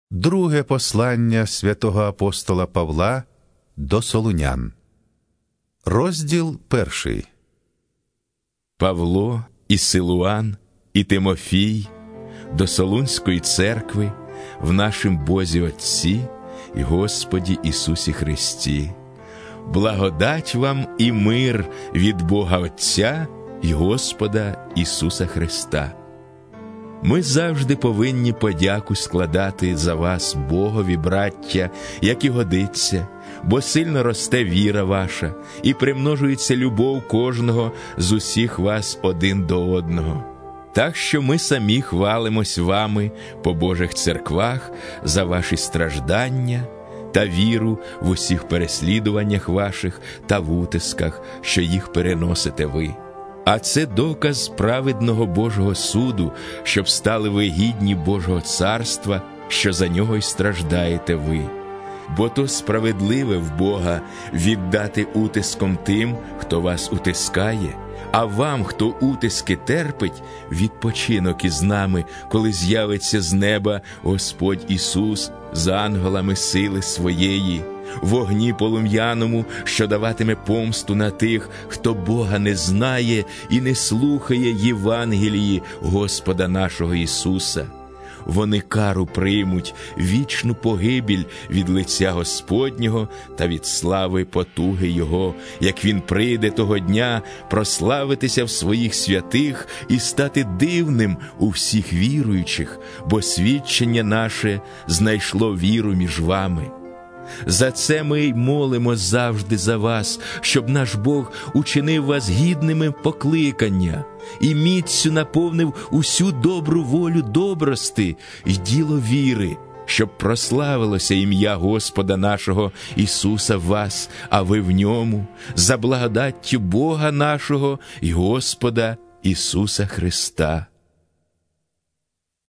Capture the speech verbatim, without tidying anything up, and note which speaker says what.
Speaker 1: Друге послання святого апостола Павла до Солунян. Розділ перший.
Speaker 2: Павло, і Силуан, і Тимофій до Солунської церкви в нашім Бозі Отці і Господі Ісусі Христі. Благодать вам і мир від Бога Отця і Господа Ісуса Христа. Ми завжди повинні подяку складати за вас Богові, браття, як і годиться, бо сильно росте віра ваша і примножується любов кожного з усіх вас один до одного. Так що ми самі хвалимось вами по Божих церквах за ваші страждання та віру в усіх переслідуваннях ваших та в утисках, що їх переносите ви. А це доказ праведного Божого суду, щоб стали ви гідні Божого царства, що за нього й страждаєте ви. Бо то справедливе в Бога віддати утиском тим, хто вас утискає, а вам, хто утиски терпить, відпочинок із нами, коли з'явиться з неба Господь Ісус з ангелами сили своєї, в огні полум'яному, що даватиме помсту на тих, хто Бога не знає і не слухає Євангелії Господа нашого Ісуса. Вони кару приймуть, вічну погибіль від лиця Господнього та від слави потуги Його, як Він прийде того дня прославитися в своїх святих і стати дивним у всіх віруючих, бо свідчення наше знайшло віру між вами. За це ми й молимо завжди за вас, щоб наш Бог учинив вас гідними покликання і міцю наповнив усю добру волю добрости й діло віри, щоб прославилося ім'я Господа нашого Ісуса в вас, а ви в ньому, за благодаттю Бога нашого і Господа Ісуса Христа.